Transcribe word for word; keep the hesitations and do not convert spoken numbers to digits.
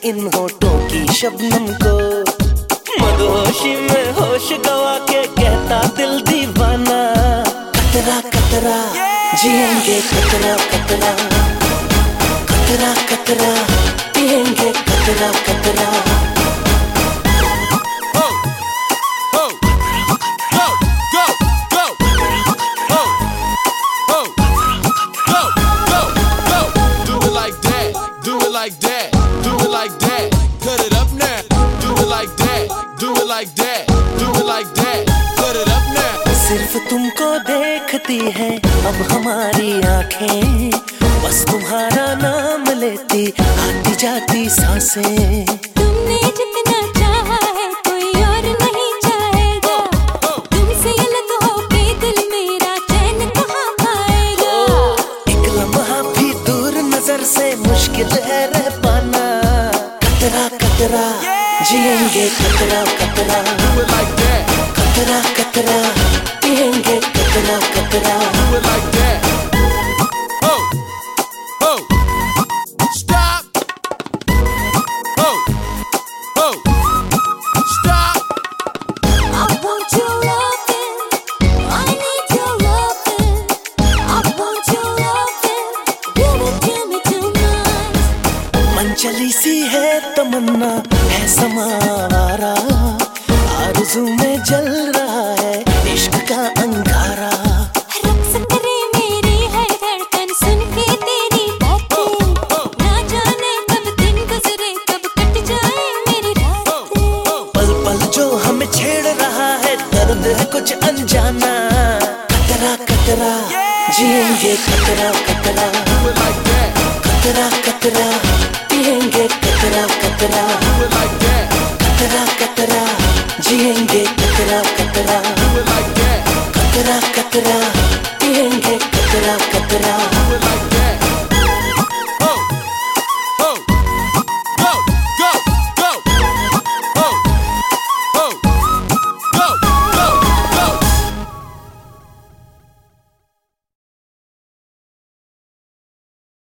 इन होठों की शबनम को। मदहोशी में होश गवा के कहता दिल दीवाना, कतरा कतरा जिएंगे कतरा कतरा, कतरा कतरा पिएंगे कतरा कतरा। Like that, do it like that, cut it up now. Do it like that, do it like that, do it like that, cut it up now. सिर्फ तुमको देखती है अब हमारी आंखें, बस तुम्हारा नाम लेती आती जाती सांसें। तुमने जितना चाहा है कोई और नहीं चाहेगा, तुमसे अलग होके दिल मेरा चैन कहाँ पाएगा। एक लम्हा भी दूर नजर से मुश्किल है रह पाना, कतरा कतरा जिएंगे कतरा कतरा, Do it like that, कतरा कतरा पिएंगे कतरा कतरा। do it like that. Oh, oh, stop. Oh, oh, stop. I want your loving, I need your loving, I want your loving, give it to me tonight. Manchali सी है तमन्ना है समावारा, आरज़ू में जल रहा है इश्क का अंगारा। रक्स करे मेरी है धड़कन सुन के तेरी बातें, ना जाने कब दिन गुजरे कब कट जाए मेरी रातें। पल पल जो हमें छेड़ रहा है दर्द है कुछ अनजाना, कतरा कतरा जिएंगे कतरा कतरा, Do it like that, कतरा कतरा पिएंगे कतरा कतरा, do it like that, कतरा कतरा जिएंगे कतरा कतरा, do it like that, कतरा कतरा पिएंगे कतरा कतरा। do it like